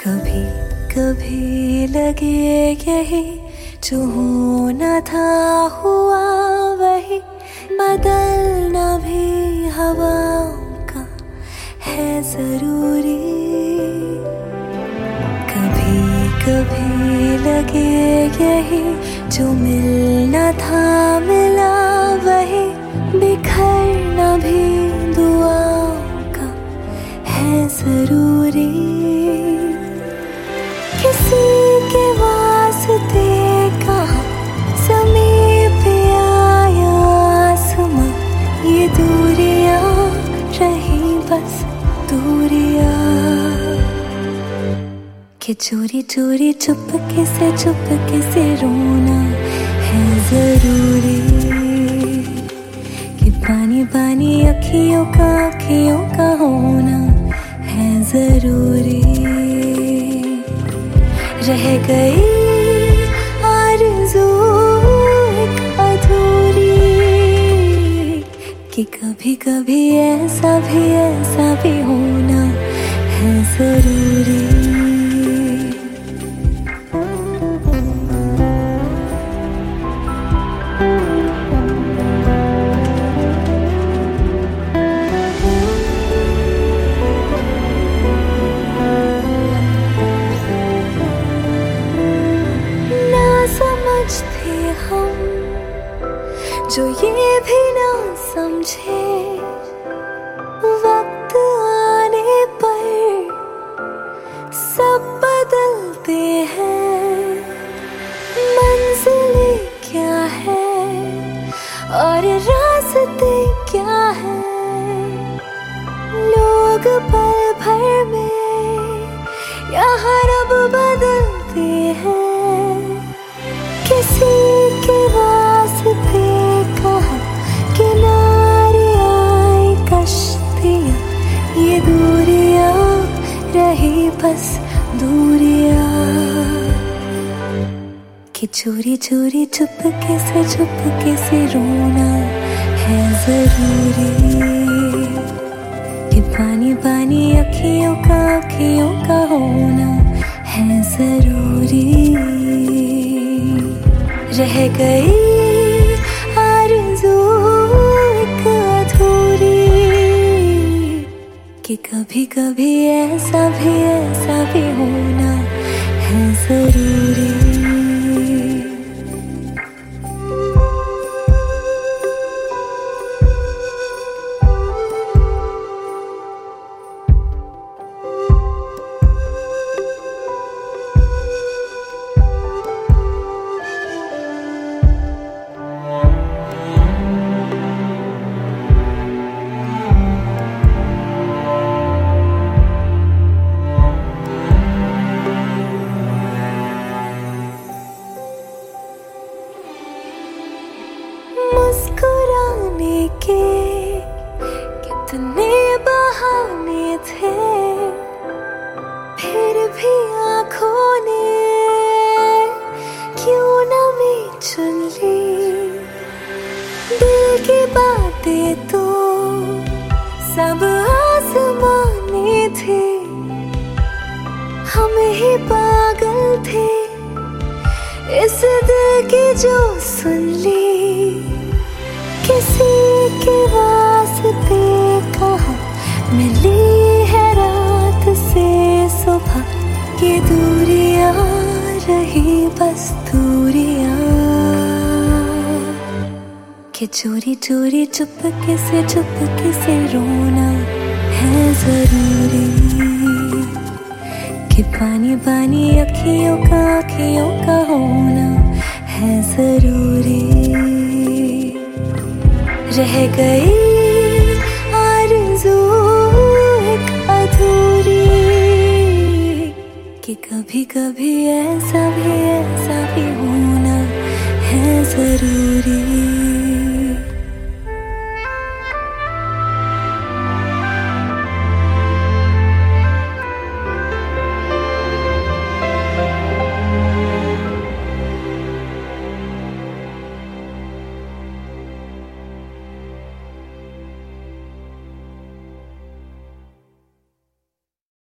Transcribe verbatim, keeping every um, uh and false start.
कभी कभी लगे यही जो होना था हुआ वही, बदलना भी हवाओं का है जरूरी। कभी कभी लगे यही जो मिलना था मिला वही, बिखरना भी दुआओं का है जरूरी। किसी के वास्ते कहाँ समीप आया आसमां, ये दूरियां रही बस दूरियां। कि चोरी चोरी चुपके से चुपके से रोना है जरूरी। कि पानी पानी अखियों का अखियों का होना है जरूरी। रह गई आरज़ू एक अधूरी, कि कभी कभी ऐसा भी ऐसा भी होना है जरूरी। समझते हम जो ये भी ना समझे, वक्त आने पर सब बदलते हैं। मंजिलें क्या है और रास्ते क्या है, लोग पल भर में यहाँ रब बदलते हैं। किसी के रास्ते कहाँ किनारे आई कश्तियाँ, ये दूरियां रही बस दूरियां। कि चोरी चोरी चुपके से चुपके से रोना है जरूरी। कि पानी पानी अखियों का अखियों का होना है जरूरी। रह गई आरज़ू एक अधूरी, कि कभी कभी ऐसा भी ऐसा भी होना है जरूरी। मुस्कुराने के कितने बहाने थे, फिर भी आँखों ने क्यों न मैं चुन ली। दिल की बातें तो सब आसमानी थी, हम ही पागल थे इस दिल की जो सुन ली। किसी के वास्ते कहाँ मिली है रात से सुबह, ये दूरियां रही बस दूरियां। कि चोरी चोरी चुपके से चुपके से रोना है जरूरी। कि पानी पानी अखियों का अखियों का होना है जरूरी। रह गई आरज़ू एक अधूरी, कि कभी कभी ऐसा भी ऐसा भी होना है जरूरी।